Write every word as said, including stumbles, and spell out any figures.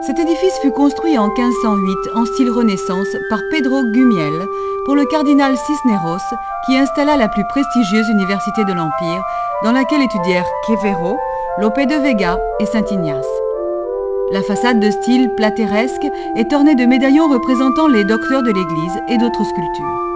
Cet édifice fut construit en quinze cent huit en style Renaissance par Pedro Gumiel pour le cardinal Cisneros qui installa la plus prestigieuse université de l'Empire dans laquelle étudièrent Quevedo, Lope de Vega et Saint Ignace. La façade de style plateresque est ornée de médaillons représentant les docteurs de l'Église et d'autres sculptures.